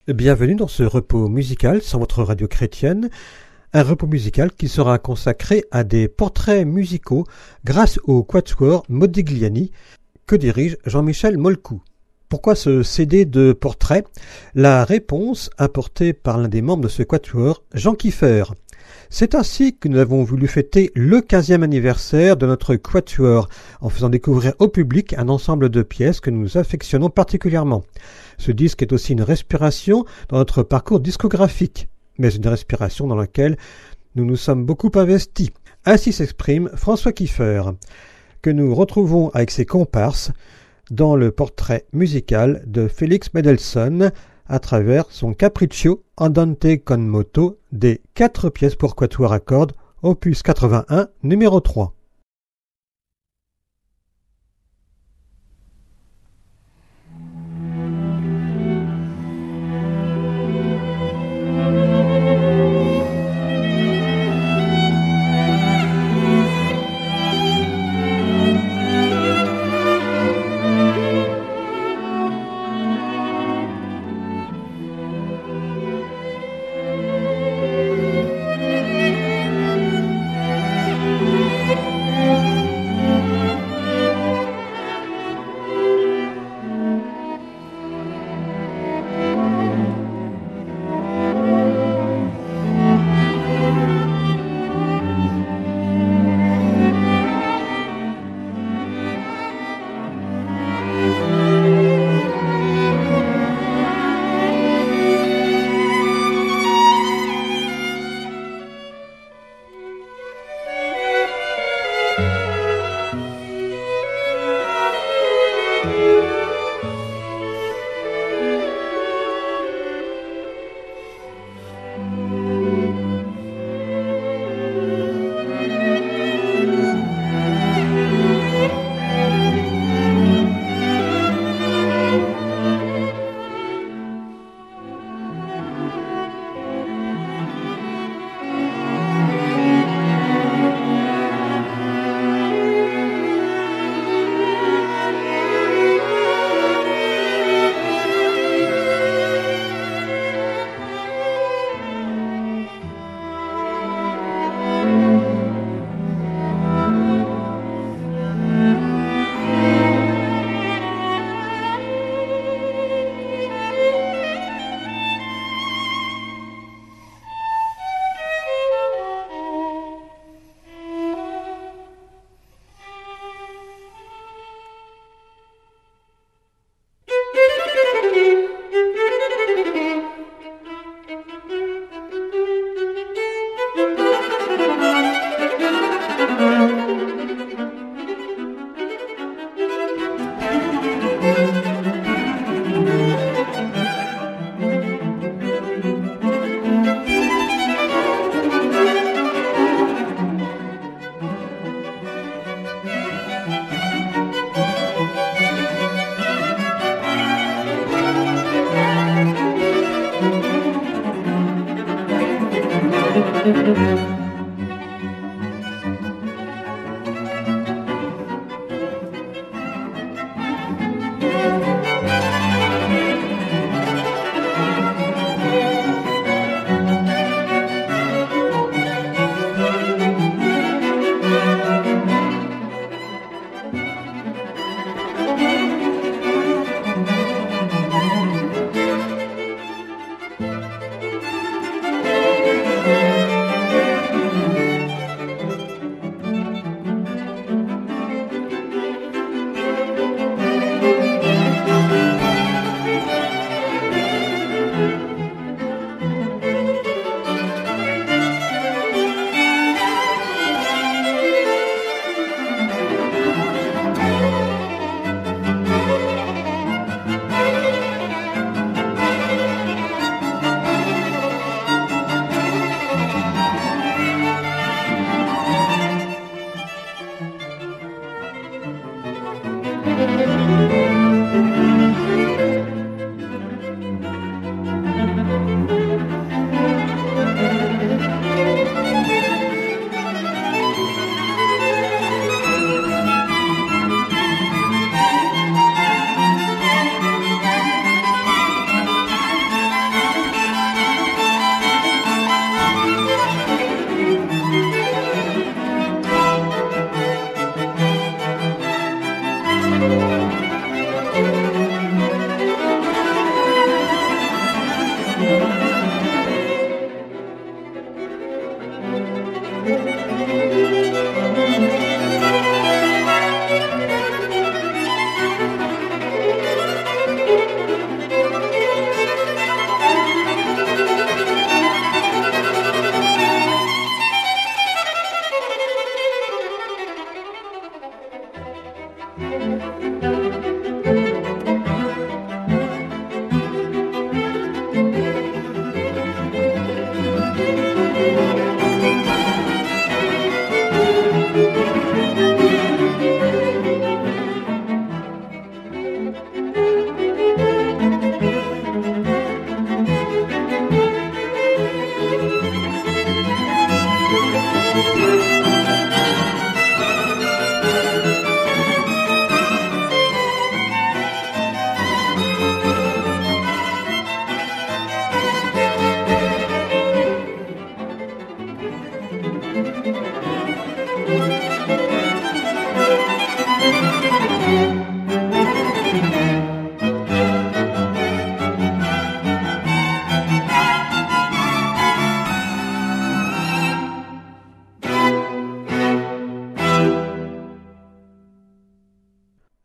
Bienvenue dans ce repos musical sur votre radio chrétienne, un repos musical qui sera consacré à des portraits musicaux grâce au quatuor Modigliani que dirige Jean-Michel Molcou. Pourquoi ce CD de portraits? La réponse apportée par l'un des membres de ce quatuor, Jean Kiefer. C'est ainsi que nous avons voulu fêter le 15e anniversaire de notre quatuor, en faisant découvrir au public un ensemble de pièces que nous affectionnons particulièrement. Ce disque est aussi une respiration dans notre parcours discographique, mais une respiration dans laquelle nous nous sommes beaucoup investis. Ainsi s'exprime François Kiefer, que nous retrouvons avec ses comparses dans le portrait musical de Félix Mendelssohn à travers son Capriccio Andante con moto des 4 pièces pour quatuor à cordes, opus 81, numéro 3.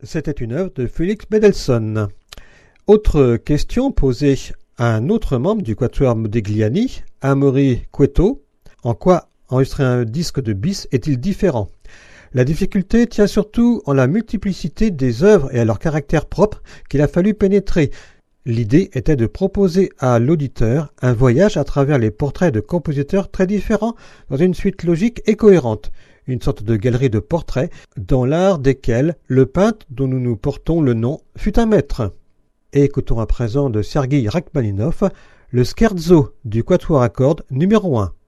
C'était une œuvre de Félix Mendelssohn. Autre question posée à un autre membre du Quatuor Modigliani, Amaury Cueto. En quoi enregistrer un disque de bis est-il différent? La difficulté tient surtout en la multiplicité des œuvres et à leur caractère propre qu'il a fallu pénétrer. L'idée était de proposer à l'auditeur un voyage à travers les portraits de compositeurs très différents dans une suite logique et cohérente, une sorte de galerie de portraits dans l'art desquels le peintre dont nous nous portons le nom fut un maître. Et écoutons à présent de Sergueï Rachmaninov le scherzo du quatuor à cordes numéro 1.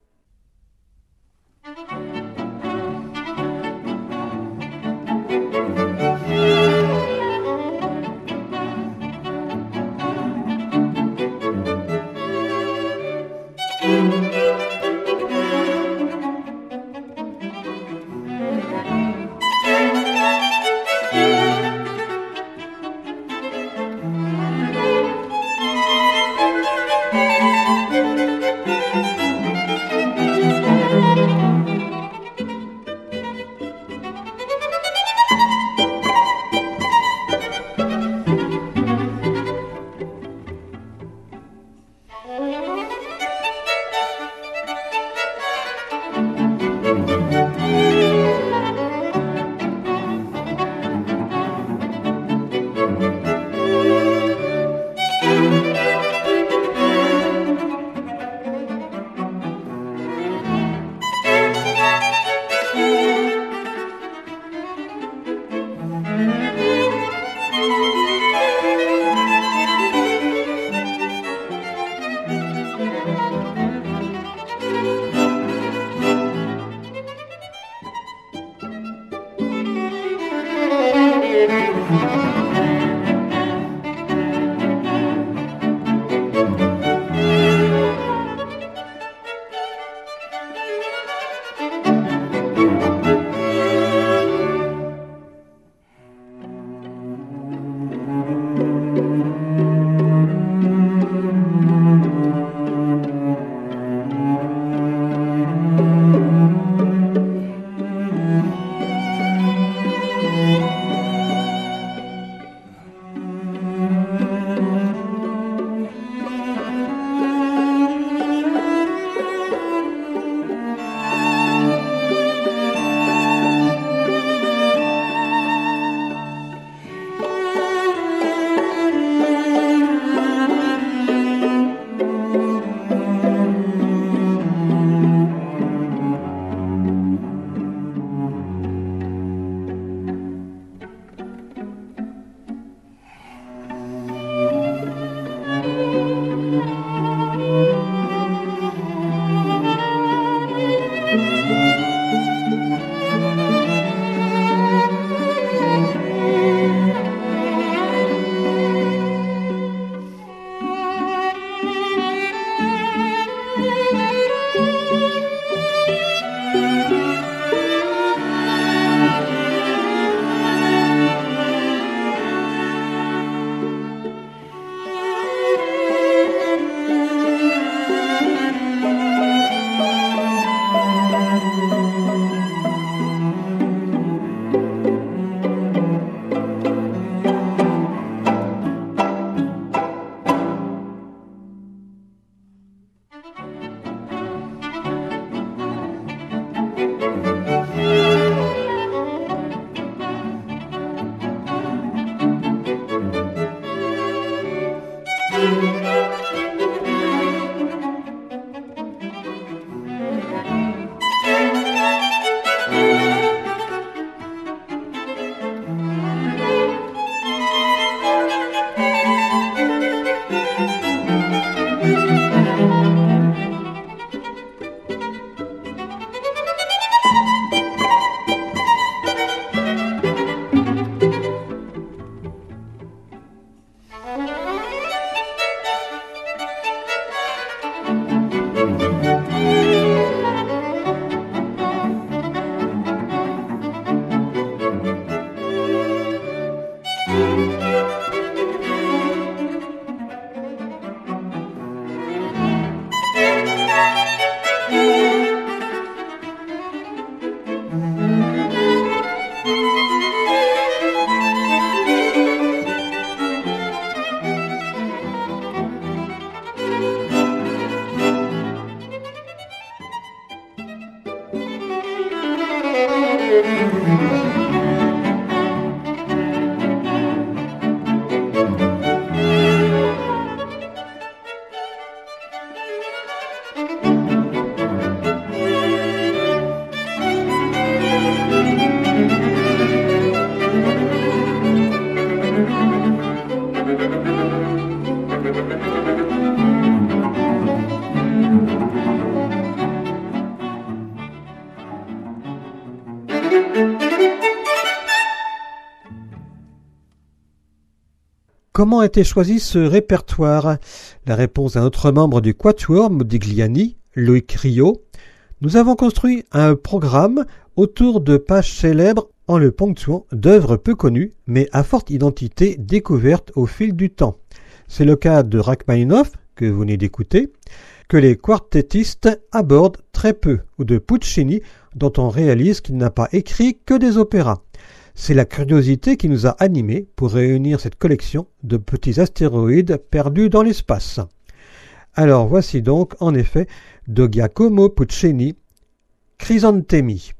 Comment a été choisi ce répertoire? La réponse d'un autre membre du Quatuor Modigliani, Loïc Rio. Nous avons construit un programme autour de pages célèbres en le ponctuant d'œuvres peu connues, mais à forte identité découvertes au fil du temps. C'est le cas de Rachmaninoff, que vous venez d'écouter, que les quartettistes abordent très peu, ou de Puccini, dont on réalise qu'il n'a pas écrit que des opéras. C'est la curiosité qui nous a animés pour réunir cette collection de petits astéroïdes perdus dans l'espace. Alors voici donc, en effet, de Giacomo Puccini, Chrysantemi.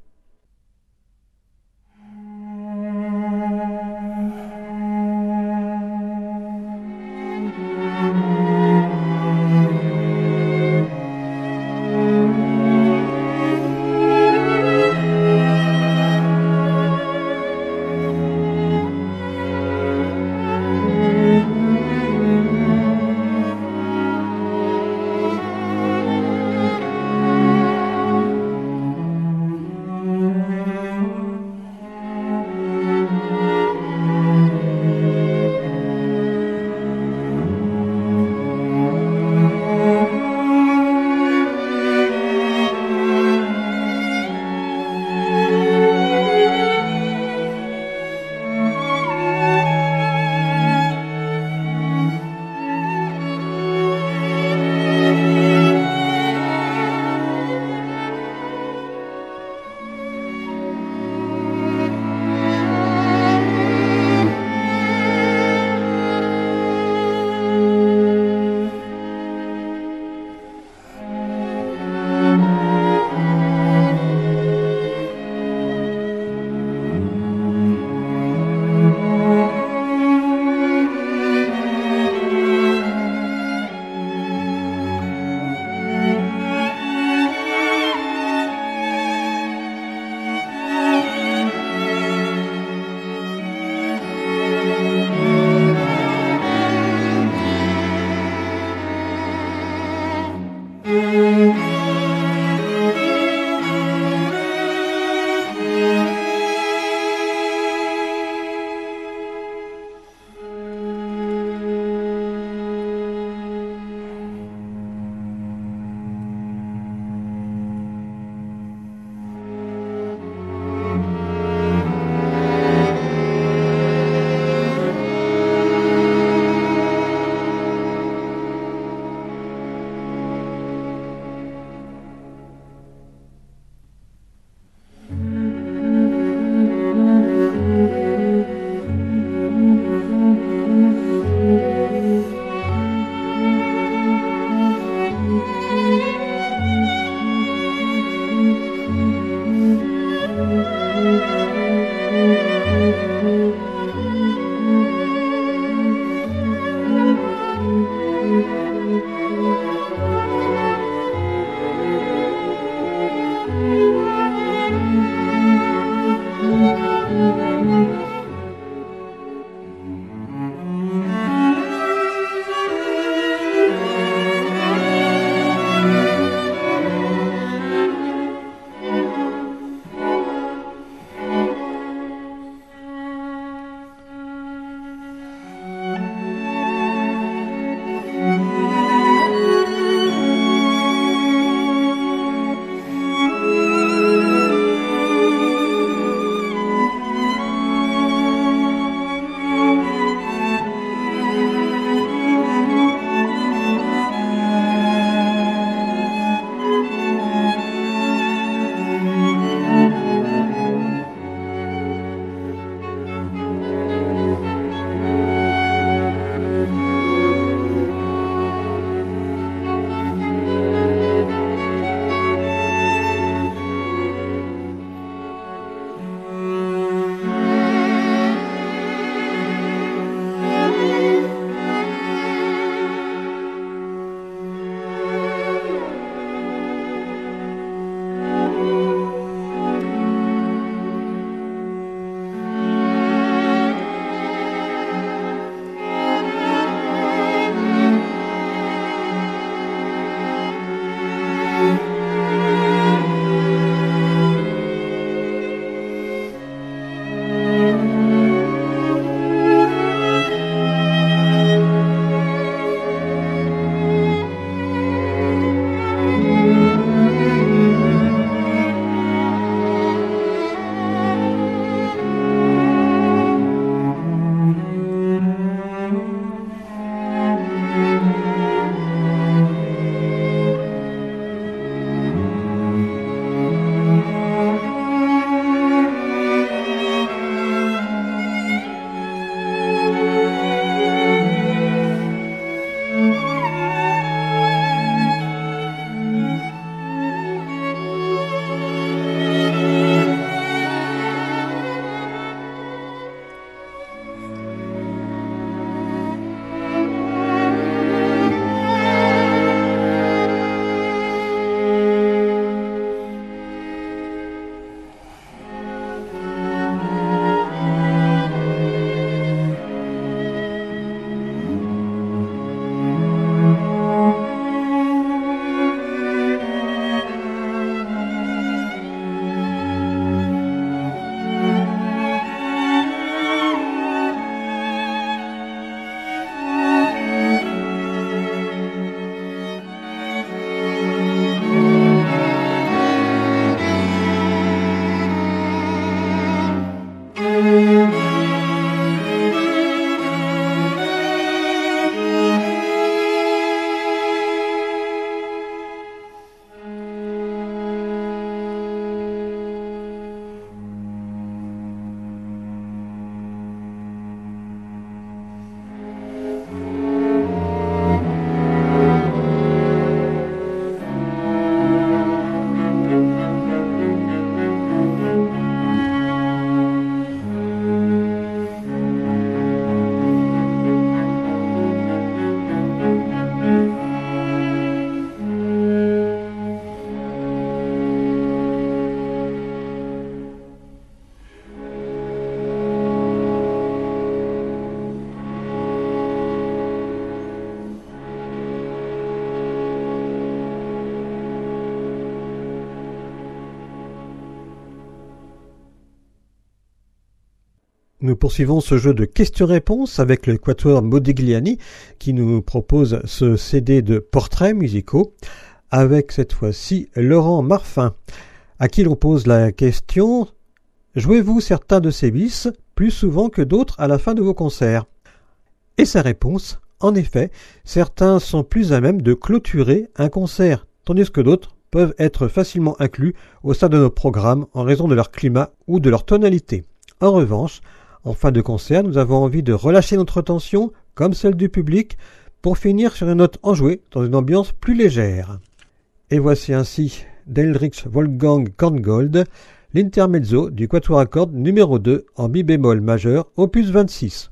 Nous poursuivons ce jeu de questions-réponses avec le quatuor Modigliani qui nous propose ce CD de portraits musicaux avec cette fois-ci Laurent Marfin à qui l'on pose la question « Jouez-vous certains de ces bis plus souvent que d'autres à la fin de vos concerts ?» Et sa réponse « En effet, certains sont plus à même de clôturer un concert, tandis que d'autres peuvent être facilement inclus au sein de nos programmes en raison de leur climat ou de leur tonalité. En revanche, en fin de concert, nous avons envie de relâcher notre tension, comme celle du public, pour finir sur une note enjouée dans une ambiance plus légère. » Et voici ainsi d'Heinrich Wolfgang Korngold, l'intermezzo du quatuor à cordes numéro 2 en mi bémol majeur, opus 26.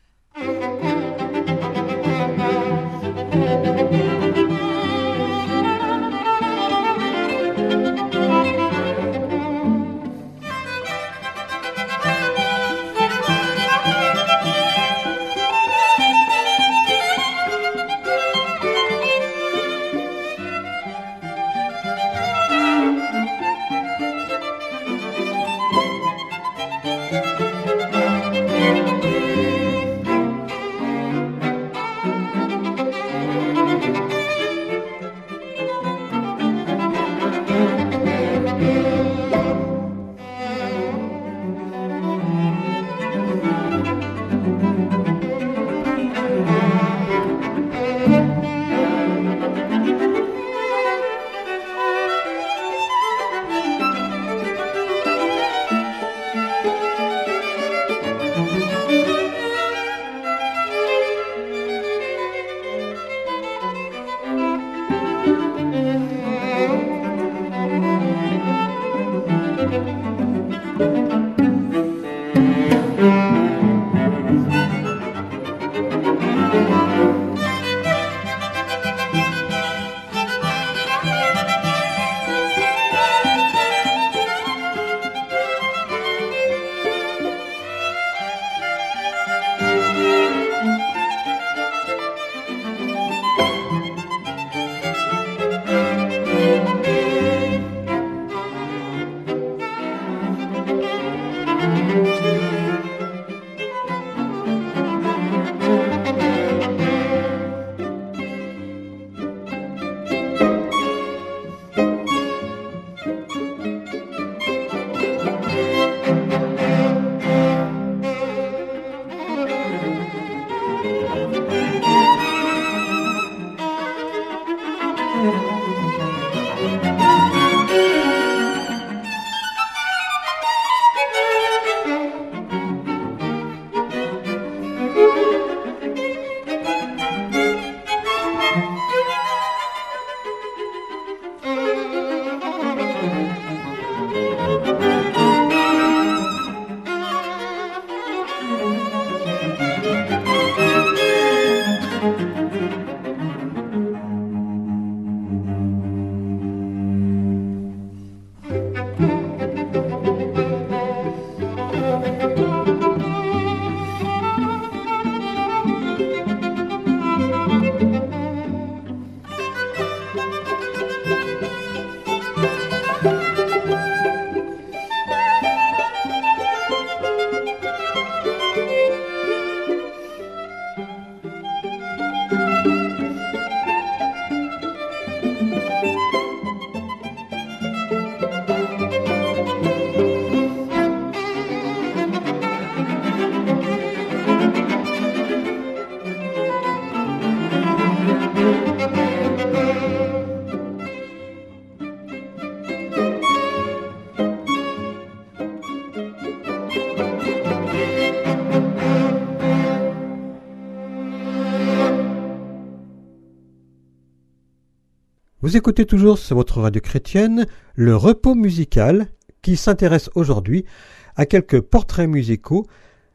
Vous écoutez toujours sur votre radio chrétienne le repos musical qui s'intéresse aujourd'hui à quelques portraits musicaux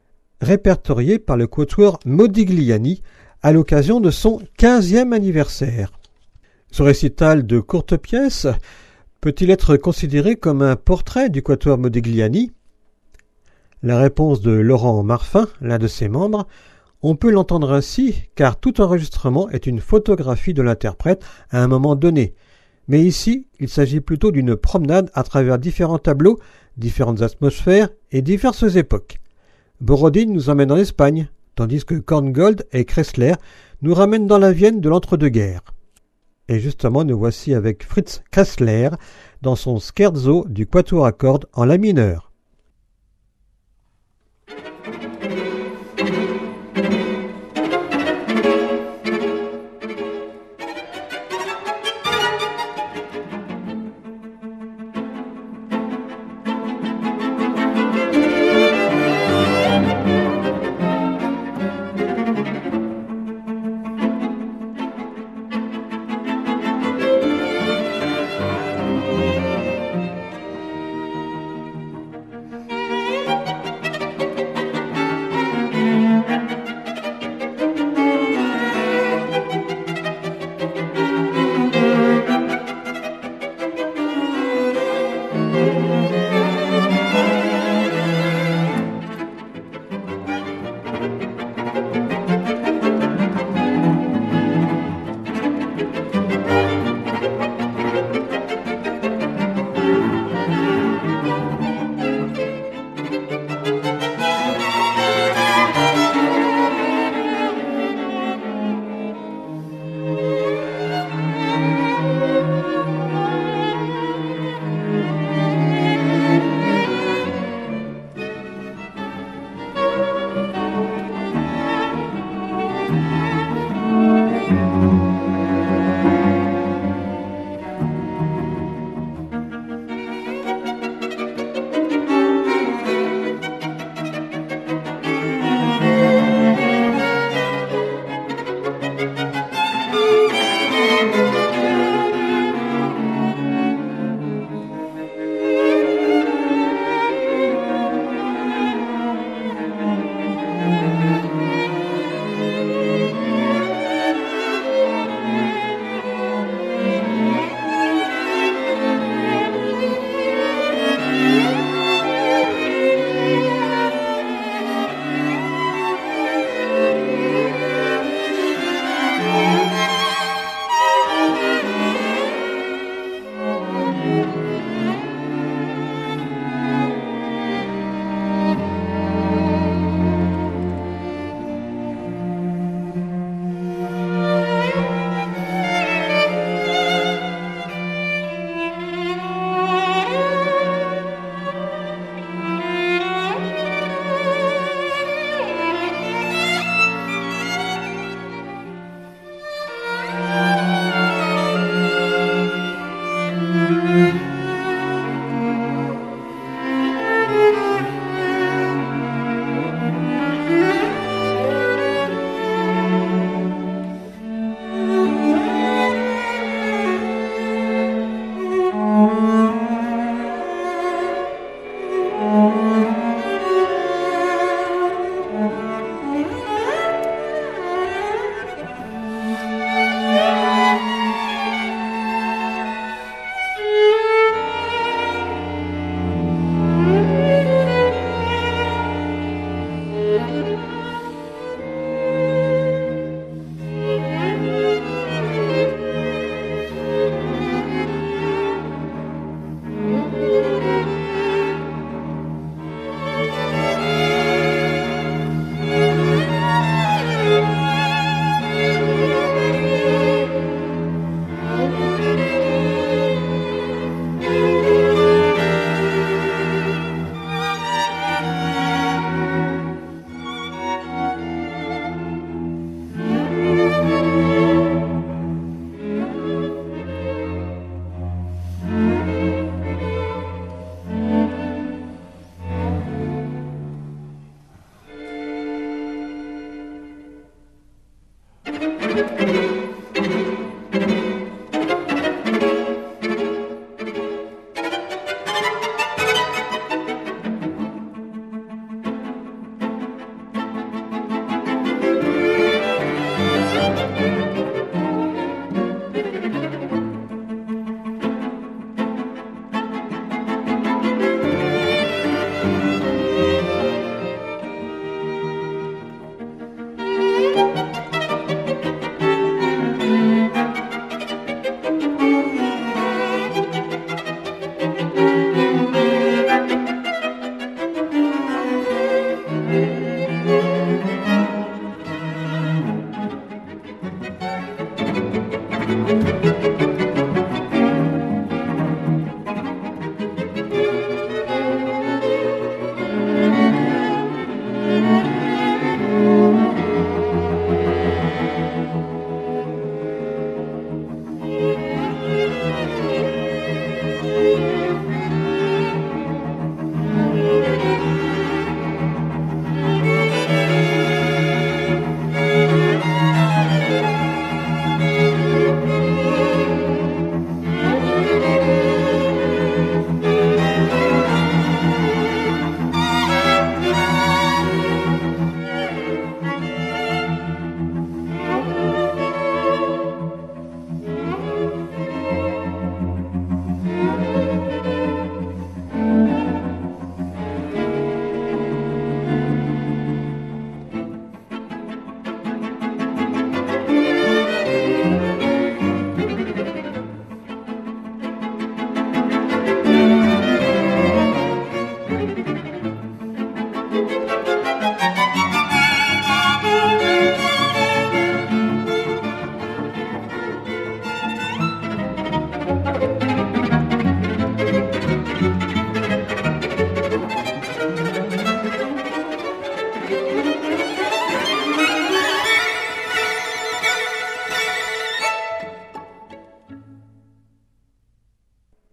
répertoriés par le quatuor Modigliani à l'occasion de son 15e anniversaire. Ce récital de courtes pièces peut-il être considéré comme un portrait du quatuor Modigliani ? La réponse de Laurent Marfin, l'un de ses membres, on peut l'entendre ainsi, car tout enregistrement est une photographie de l'interprète à un moment donné. Mais ici, il s'agit plutôt d'une promenade à travers différents tableaux, différentes atmosphères et diverses époques. Borodin nous emmène en Espagne, tandis que Korngold et Kressler nous ramènent dans la Vienne de l'entre-deux-guerres. Et justement, nous voici avec Fritz Kressler dans son scherzo du quatuor à cordes en la mineur.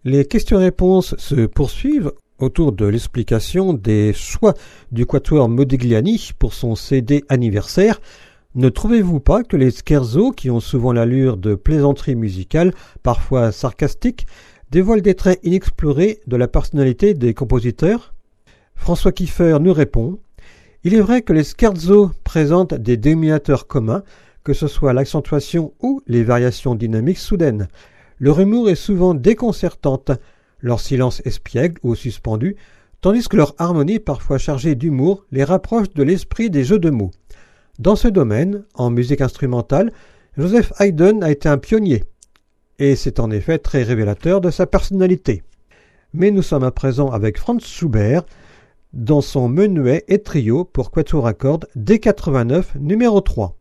Les questions-réponses se poursuivent autour de l'explication des choix du quatuor Modigliani pour son CD anniversaire. Ne trouvez-vous pas que les scherzos, qui ont souvent l'allure de plaisanteries musicales, parfois sarcastiques, dévoilent des traits inexplorés de la personnalité des compositeurs? François Kiefer nous répond: il est vrai que les scherzos présentent des dénominateurs communs, que ce soit l'accentuation ou les variations dynamiques soudaines. Leur humour est souvent déconcertante, leur silence espiègle ou suspendu, tandis que leur harmonie, parfois chargée d'humour, les rapproche de l'esprit des jeux de mots. Dans ce domaine, en musique instrumentale, Joseph Haydn a été un pionnier, et c'est en effet très révélateur de sa personnalité. Mais nous sommes à présent avec Franz Schubert, dans son menuet et trio pour quatuor à cordes D89 numéro 3.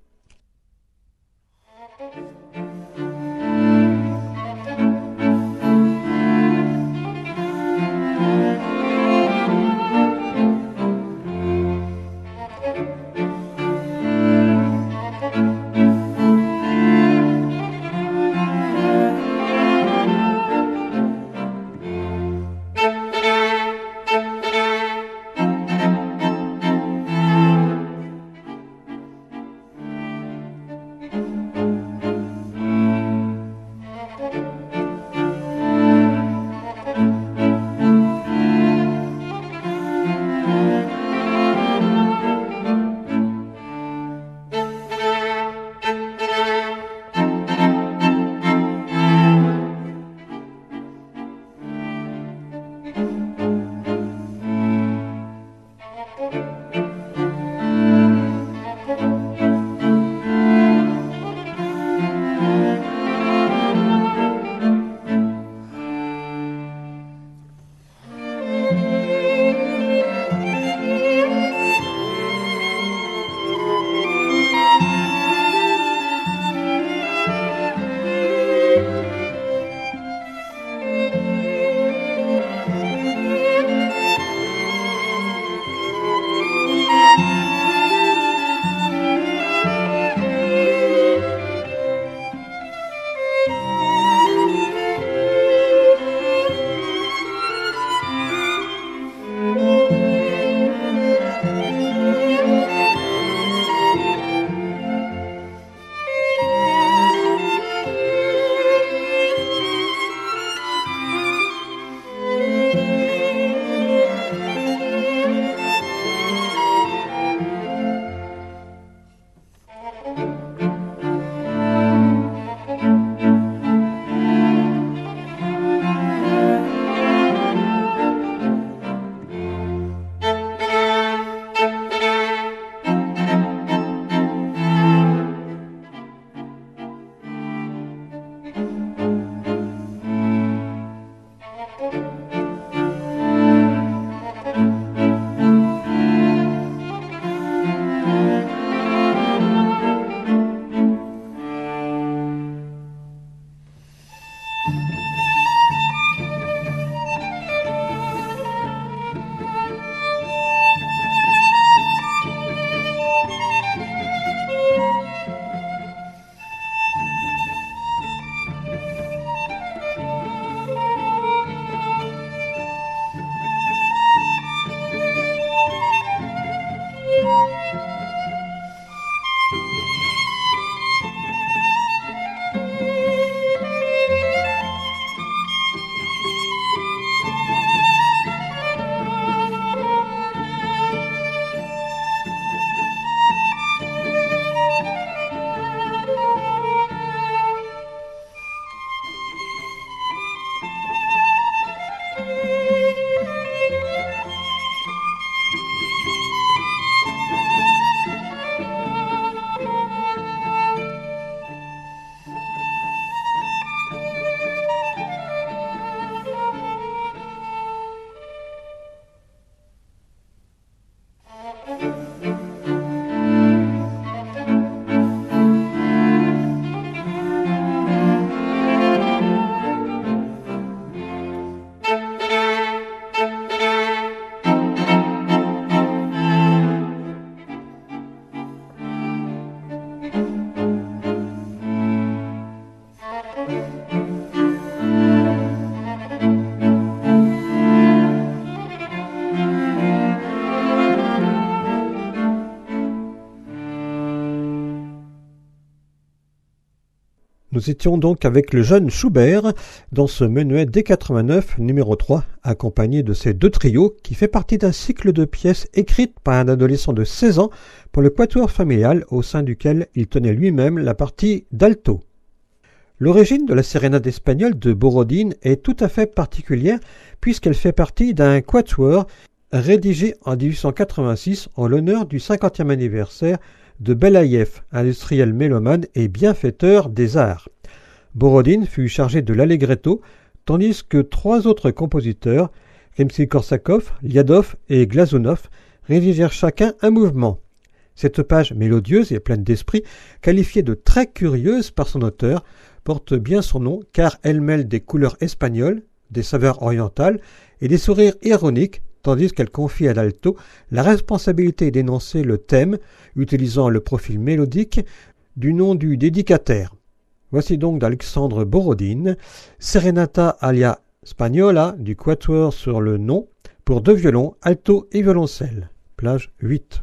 Nous étions donc avec le jeune Schubert dans ce menuet D89 numéro 3, accompagné de ces deux trios qui fait partie d'un cycle de pièces écrites par un adolescent de 16 ans pour le quatuor familial au sein duquel il tenait lui-même la partie d'alto. L'origine de la sérénade espagnole de Borodine est tout à fait particulière puisqu'elle fait partie d'un quatuor rédigé en 1886 en l'honneur du 50e anniversaire de Belaïev, industriel mélomane et bienfaiteur des arts. Borodine fut chargé de l'allegretto, tandis que trois autres compositeurs, Rimsky-Korsakov, Liadov et Glazunov, rédigèrent chacun un mouvement. Cette page mélodieuse et pleine d'esprit, qualifiée de très curieuse par son auteur, porte bien son nom car elle mêle des couleurs espagnoles, des saveurs orientales et des sourires ironiques, tandis qu'elle confie à l'alto la responsabilité d'énoncer le thème, utilisant le profil mélodique du nom du dédicataire. Voici donc d'Alexandre Borodine, Serenata alia Spagnola du quatuor sur le nom, pour deux violons, alto et violoncelle. Plage 8.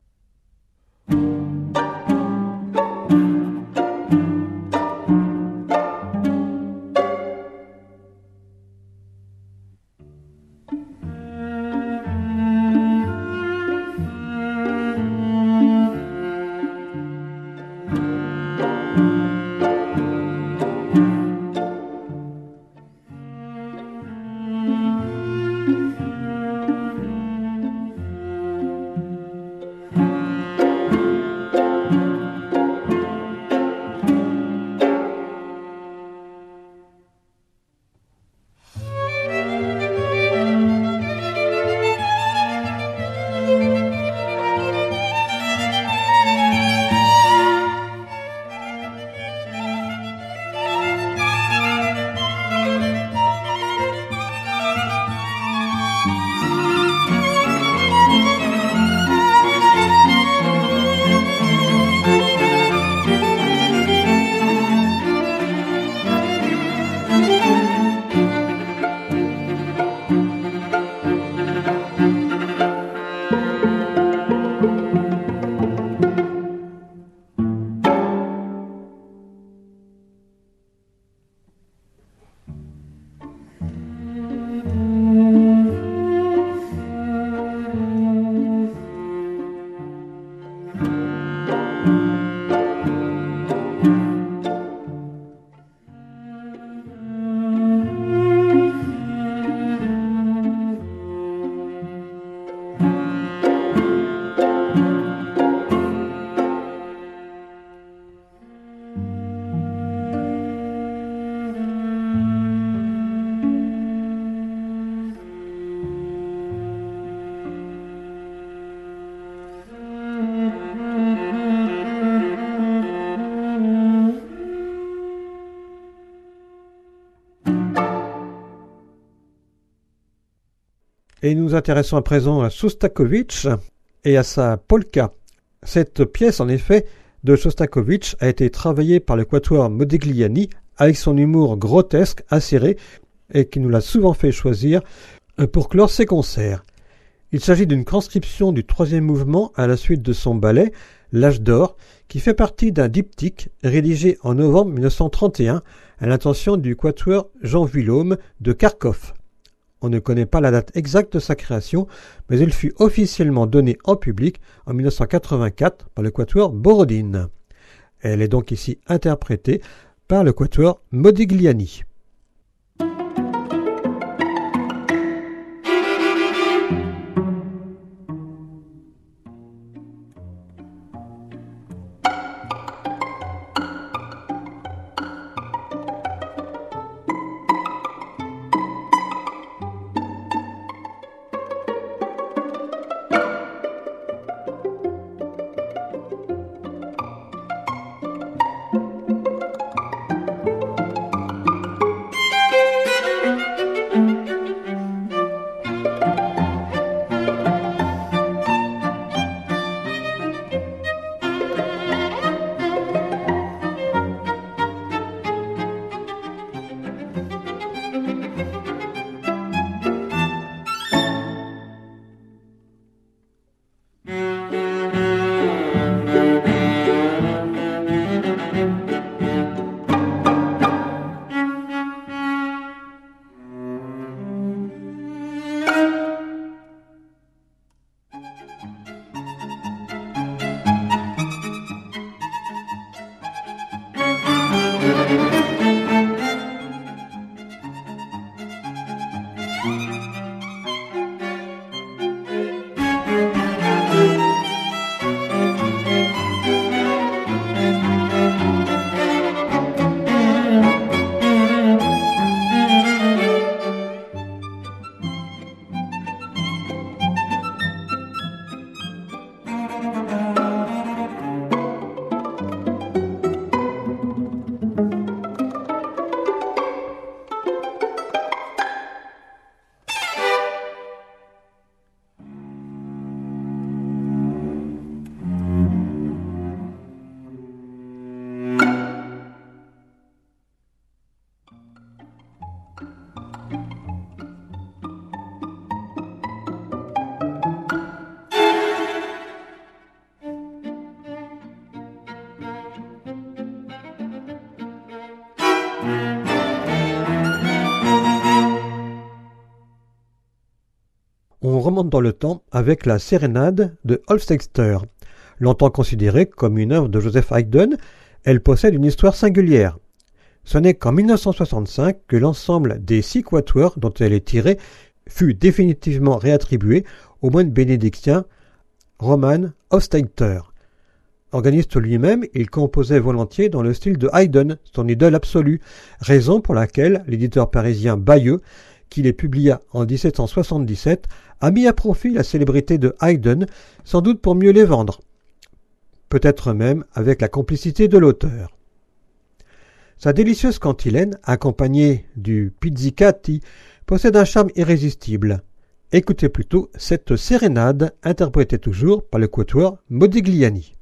Et nous nous intéressons à présent à Shostakovich et à sa polka. Cette pièce, en effet, de Shostakovich a été travaillée par le quatuor Modigliani avec son humour grotesque, acéré, et qui nous l'a souvent fait choisir pour clore ses concerts. Il s'agit d'une transcription du troisième mouvement à la suite de son ballet, L'Âge d'Or, qui fait partie d'un diptyque rédigé en novembre 1931 à l'intention du quatuor Jean Vuillaume de Kharkov. On ne connaît pas la date exacte de sa création, mais elle fut officiellement donnée en public en 1984 par le quatuor Borodine. Elle est donc ici interprétée par le quatuor Modigliani. On remonte dans le temps avec la sérénade de Hofstetter. Longtemps considérée comme une œuvre de Joseph Haydn, elle possède une histoire singulière. Ce n'est qu'en 1965 que l'ensemble des 6 quatuors dont elle est tirée fut définitivement réattribué au moine bénédictien Roman Hofstetter. Organiste lui-même, il composait volontiers dans le style de Haydn, son idole absolue, raison pour laquelle l'éditeur parisien Bayeux, qui les publia en 1777, a mis à profit la célébrité de Haydn, sans doute pour mieux les vendre. Peut-être même avec la complicité de l'auteur. Sa délicieuse cantilène, accompagnée du pizzicati, possède un charme irrésistible. Écoutez plutôt cette sérénade, interprétée toujours par le quatuor Modigliani.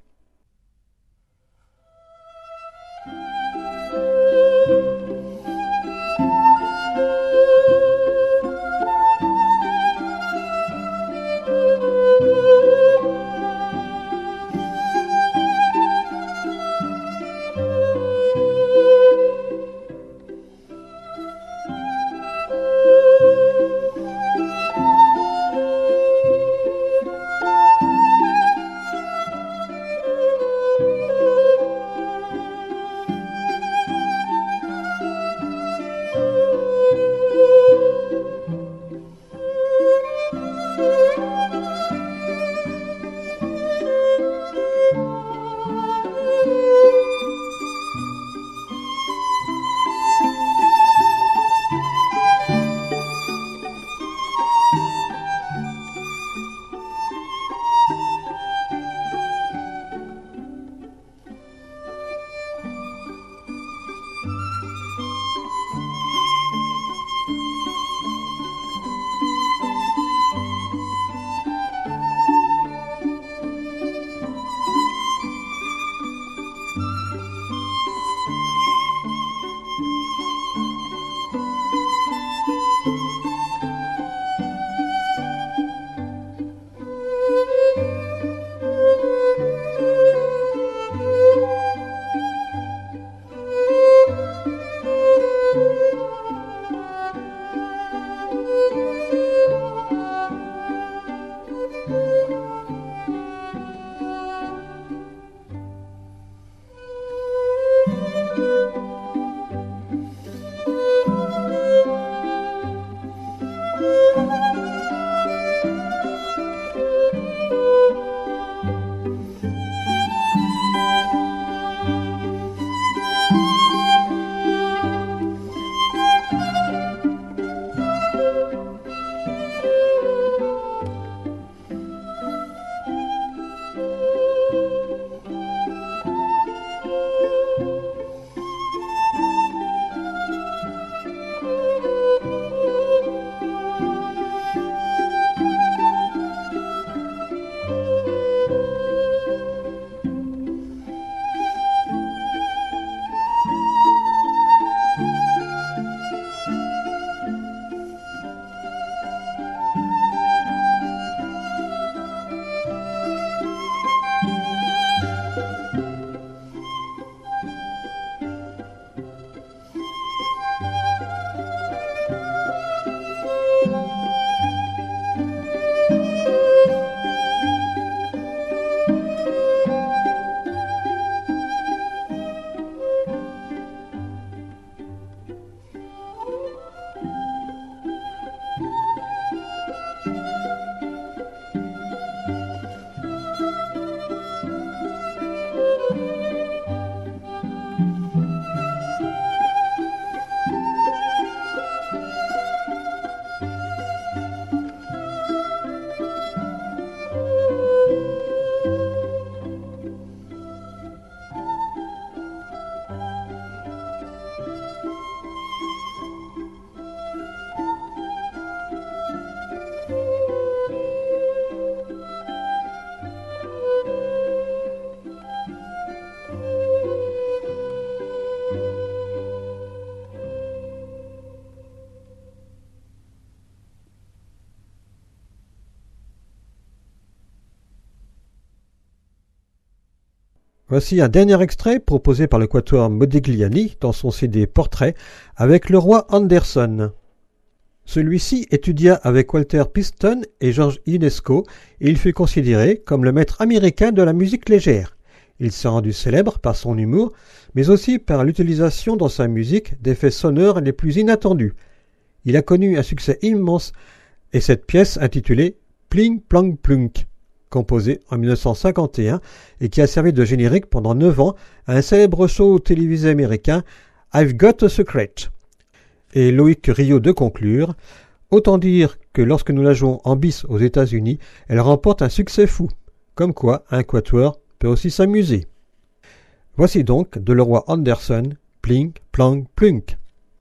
Voici un dernier extrait proposé par le quatuor Modigliani dans son CD Portrait avec le roi Anderson. Celui-ci étudia avec Walter Piston et George Ionesco et il fut considéré comme le maître américain de la musique légère. Il s'est rendu célèbre par son humour, mais aussi par l'utilisation dans sa musique d'effets sonores les plus inattendus. Il a connu un succès immense et cette pièce intitulée Pling Plong Plunk, composée en 1951 et qui a servi de générique pendant 9 ans à un célèbre show télévisé américain I've Got a Secret. Et Loïc Rio de conclure, autant dire que lorsque nous la jouons en bis aux États-Unis, elle remporte un succès fou. Comme quoi, un quatuor peut aussi s'amuser. Voici donc de le roi Anderson, Pling Plong Plunk.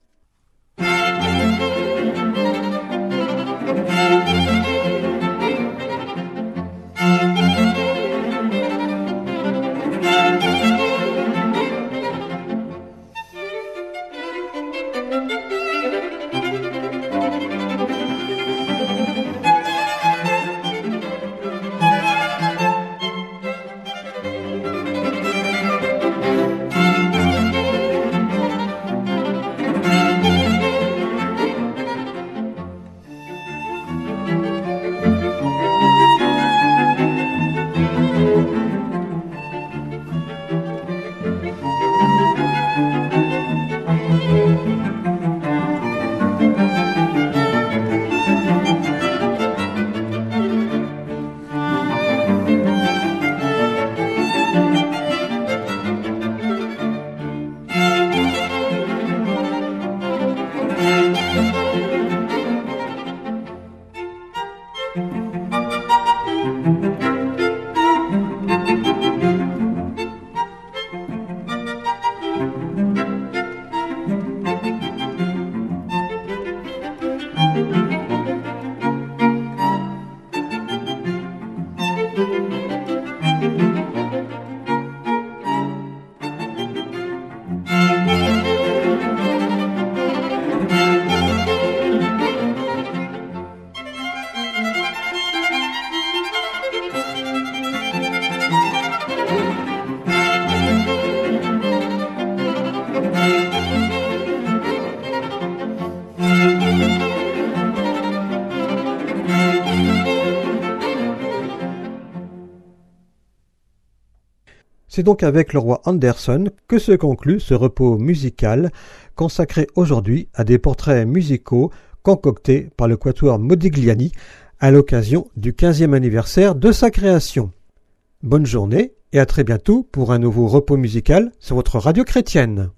C'est donc avec le roi Anderson que se conclut ce repos musical consacré aujourd'hui à des portraits musicaux concoctés par le quatuor Modigliani à l'occasion du 15e anniversaire de sa création. Bonne journée et à très bientôt pour un nouveau repos musical sur votre radio chrétienne.